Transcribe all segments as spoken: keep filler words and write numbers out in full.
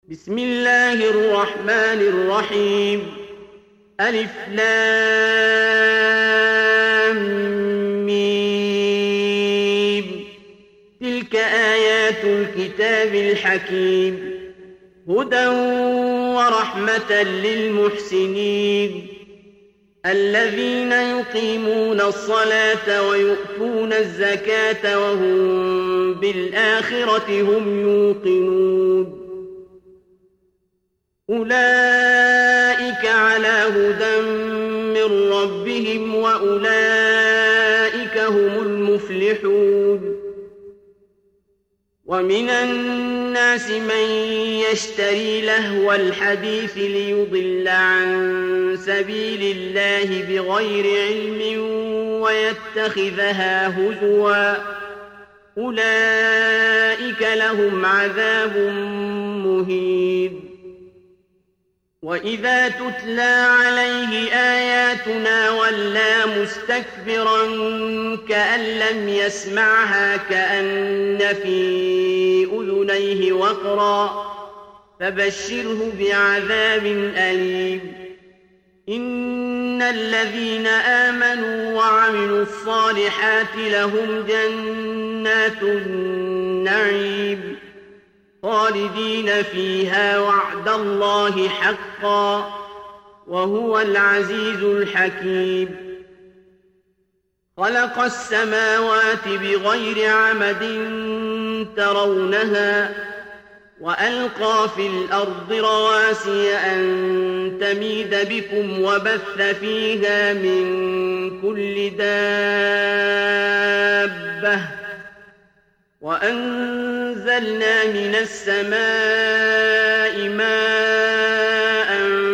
بسم الله الرحمن الرحيم. ألف لام ميم. تلك آيات الكتاب الحكيم، هدى ورحمة للمحسنين الذين يقيمون الصلاة ويؤتون الزكاة وهم بالآخرة هم يوقنون. أولئك على هدى من ربهم وأولئك هم المفلحون. ومن الناس من يشتري لهو الحديث ليضل عن سبيل الله بغير علم ويتخذها هزوا، أولئك لهم عذاب مهين. وإذا تتلى عليه آياتنا ولى مستكبرا كأن لم يسمعها كأن في أذنيه وقرا، فبشره بعذاب أليم. إن الذين آمنوا وعملوا الصالحات لهم جنات النعيم خالدين فيها وعد الله حقا، وهو العزيز الحكيم. خلق السماوات بغير عمد ترونها وألقى في الأرض رواسي أن تميد بكم وبث فيها من كل دابة، وأنزلنا من السماء ماء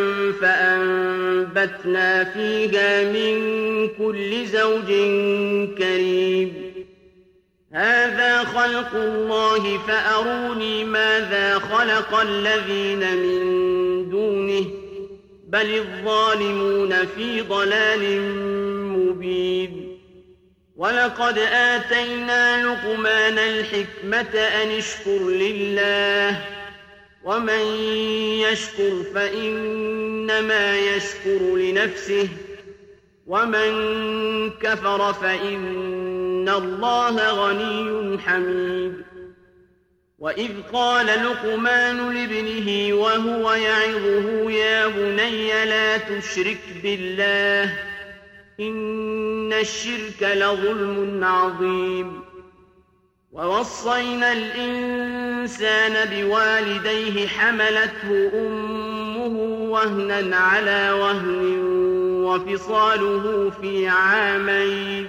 فأنبتنا فيها من كل زوج كريم. هذا خلق الله فأروني ماذا خلق الذين من دونه، بل الظالمون في ضلال مبين. ولقد آتينا لقمان الحكمة أن اشكر لله، ومن يشكر فإنما يشكر لنفسه، ومن كفر فإن الله غني حميد. وإذ قال لقمان لابنه وهو يعظه يا بني لا تشرك بالله إن الشرك لظلم عظيم. ووصينا الإنسان بوالديه حملته أمه وهنا على وهن وفصاله في عامين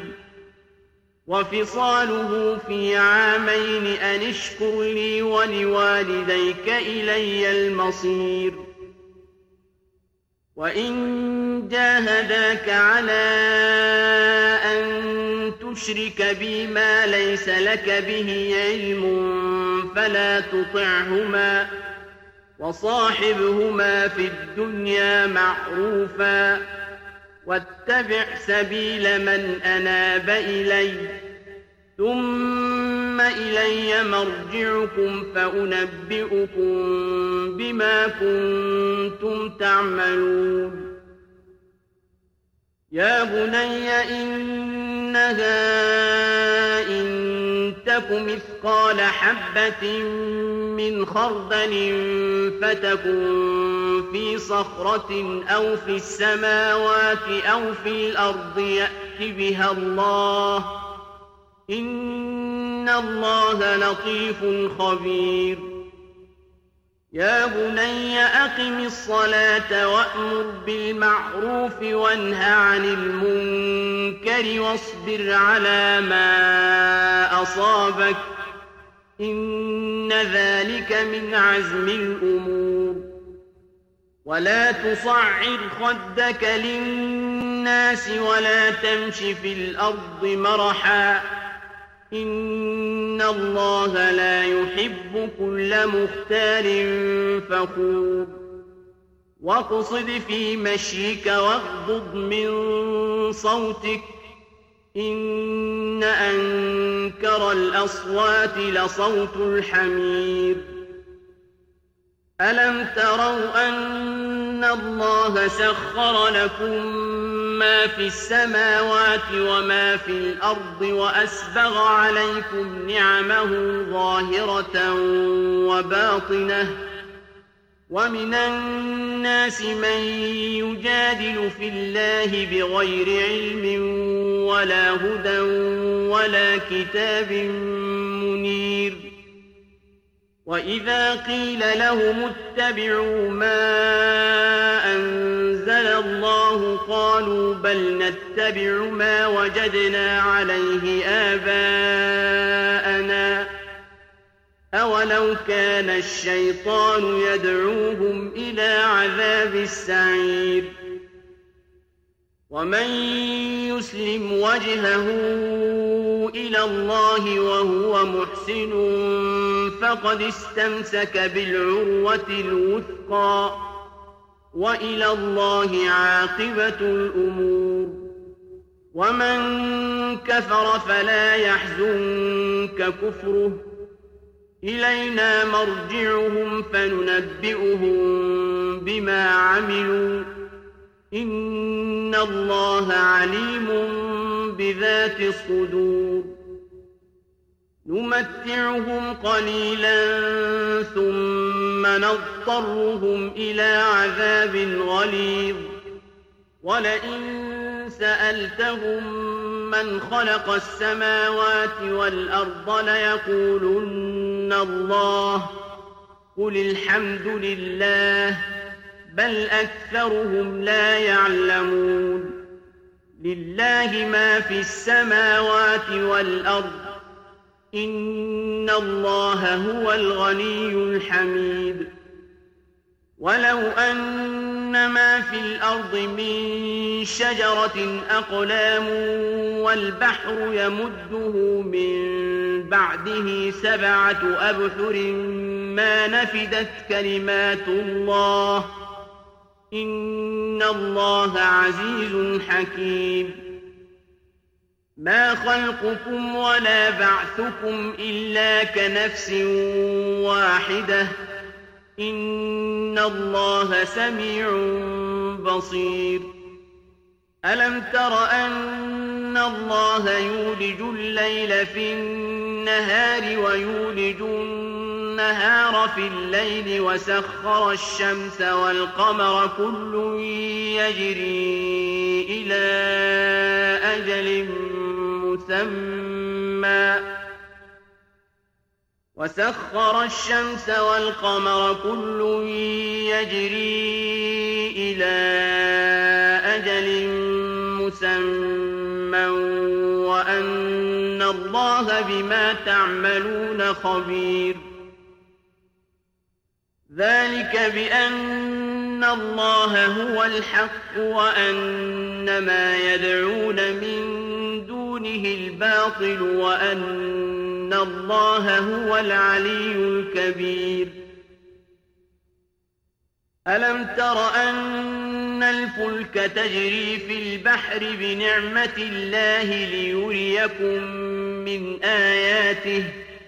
وفصاله في عامين أن اشكر لي ولوالديك إلي المصير. وإن جاهداك على أن تشرك بي ما ليس لك به علم فلا تطعهما، وصاحبهما في الدنيا معروفا، واتبع سبيل من أناب إلي، ثم إلي مرجعكم فأنبئكم بما كنتم تعملون. يا بني إنها إن تك مثقال حبة من خردل فتكن في صخرة أو في السماوات أو في الأرض يأت بها الله، إن الله لطيف خبير. يا بني أقم الصلاة وأمر بالمعروف وانه عن المنكر واصبر على ما أصابك، إن ذلك من عزم الأمور. ولا تصعر خدك للناس ولا تمش في الأرض مرحا، إن الله لا يحب كل مختال فخور. واقصد في مشيك واغضض من صوتك، إن أنكر الأصوات لصوت الحمير. ألم تروا أن الله سخر لكم ما في السماوات وما في الأرض وأسبغ عليكم نعمه ظاهرة وباطنة ومن الناس من يجادل في الله بغير علم ولا هدى ولا كتاب منير وإذا قيل لهم اتبعوا ما أنزل الله قالوا بل نتبع ما وجدنا عليه آباءنا أولو كان الشيطان يدعوهم إلى عذاب السعير ومن يسلم وجهه إلى الله وهو محسن فقد استمسك بالعروة الوثقى وإلى الله عاقبة الأمور ومن كفر فلا يحزنك كفره إلينا مرجعهم فننبئهم بما عملوا إن الله عليم بذات الصدور نمتعهم قليلا ثم نضطرهم إلى عذاب غليظ ولئن سألتهم من خلق السماوات والأرض ليقولن الله قل الحمد لله بل أكثرهم لا يعلمون لله ما في السماوات والأرض إن الله هو الغني الحميد ولو أن ما في الأرض من شجرة أقلام والبحر يمده من بعده سبعة أبحر ما نفدت كلمات الله إن الله عزيز حكيم ما خلقكم ولا بعثكم إلا كنفس واحدة إن الله سميع بصير ألم تر أن الله يولج الليل في النهار ويولج النهار في الليل وسخر الشمس والقمر كل يجري إلى أجل مسمى وسخر الشمس والقمر كل يجري إلى أجل مسمى وأن الله بما تعملون خبير ذلك بأن الله هو الحق وأن ما يدعون من دونه الباطل وأن الله هو العلي الكبير ألم تر أن الفلك تجري في البحر بنعمة الله ليريكم من آياته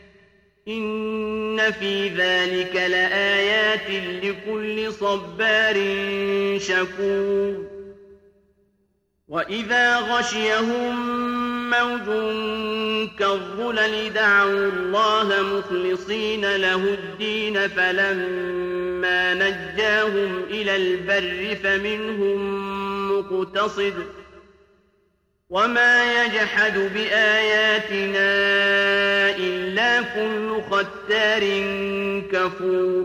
إن في ذلك لآيات لكل صبار شكور وإذا غشيهم موج كالظلل دعوا الله مخلصين له الدين فلما نجاهم إلى البر فمنهم مقتصد وما يجحد بآياتنا إلا كل ختار كفور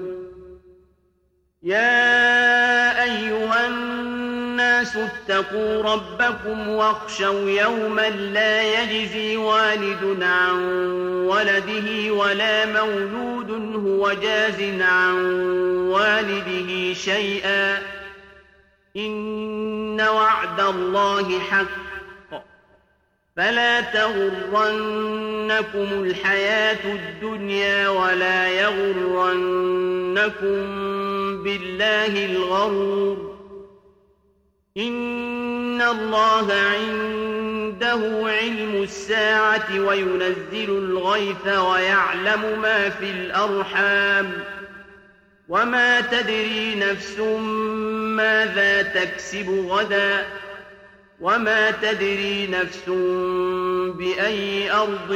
يا أيها الناس اتقوا ربكم واخشوا يوما لا يجزي والد عن ولده ولا مولود هو جاز عن والده شيئا إن وعد الله حق فلا تغرنكم الحياة الدنيا ولا يغرنكم بالله الغرور إن الله عنده علم الساعة وينزل الغيث ويعلم ما في الأرحام وما تدري نفس ماذا تكسب غدا وما تدري نفس بأي أرض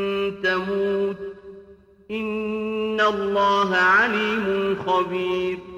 تموت إن الله عليم خبير